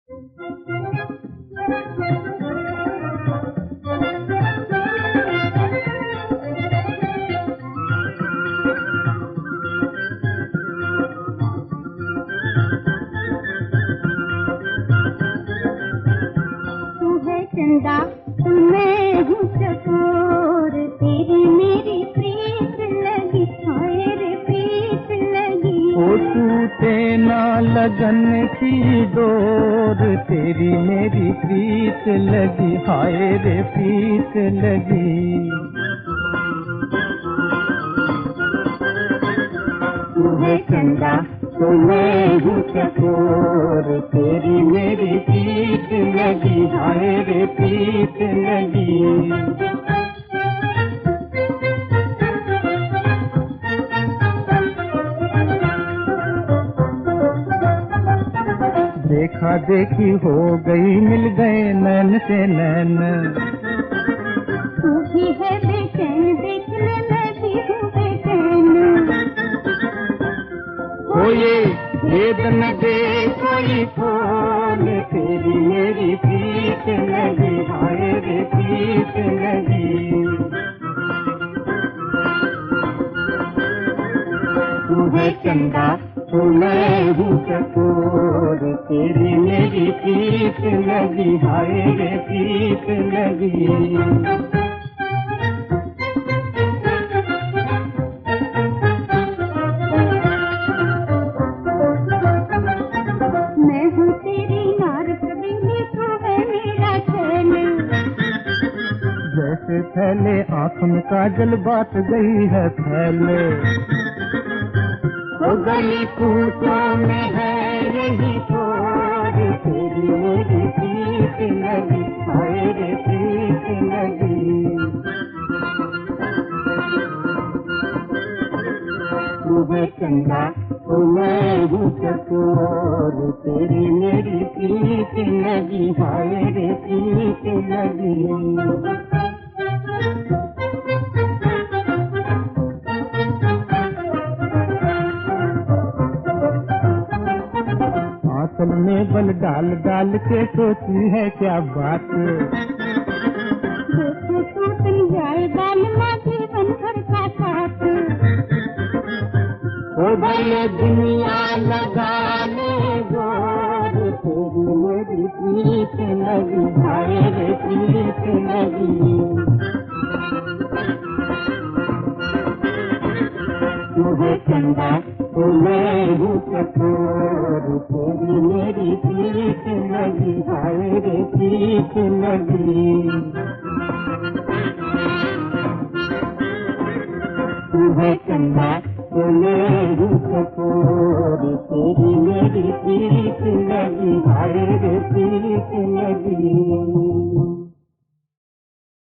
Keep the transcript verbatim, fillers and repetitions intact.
चंदा मैं हूँ चकोर, तेरी मेरी प्रीत लगी, हाय रे प्रीत लगी। ओ टूटे ना लगन की डोर, तेरी मेरी प्रीत लगी, हाय रे प्रीत लगी। तू है चंदा तो मैं हूँ चकोर, तेरी मेरी प्रीत लगी, हाय रे प्रीत लगी। देखा देखी हो गई, मिल गए नैन से नैन। तू भी है बेचैन, देखने मैं भी हूँ बेचैन। हो ये भेद न दे कोई खोल, तेरी मेरी प्रीत लगी, हाय रे प्रीत लगी। तू है चंदा तो मैं हूँ चकोर, तेरी मेरी प्रीत लगी, हाय रे प्रीत लगी। मैं हूँ तेरी नार कबीली, तू है मेरा चैन। जैसे फैले आँख में काजल, बात गई है फैले। तो गली कूचों में है यही छोर, तेरी मेरी प्रीत लगी, हाय रे प्रीत लगी। तू है चंदा तो मैं हूँ चकोर, तेरी मेरी प्रीत लगी, हाय रे प्रीत लगी। आंचल में बल डाल डाल के सोची है क्या बात। देखो टूट जाए डालना जीवन भर का साथ। ओ भले दुनिया लगा ले जोर, तेरी मेरी प्रीत लगी, हाय रे प्रीत लगी। तू है चंदा तो मैं हूँ चकोर, तेरी मेरी प्रीत लगी, हाय रे प्रीत लगी। तू है चंदा तो मैं हूँ चकोर, तेरी मेरी प्रीत लगी।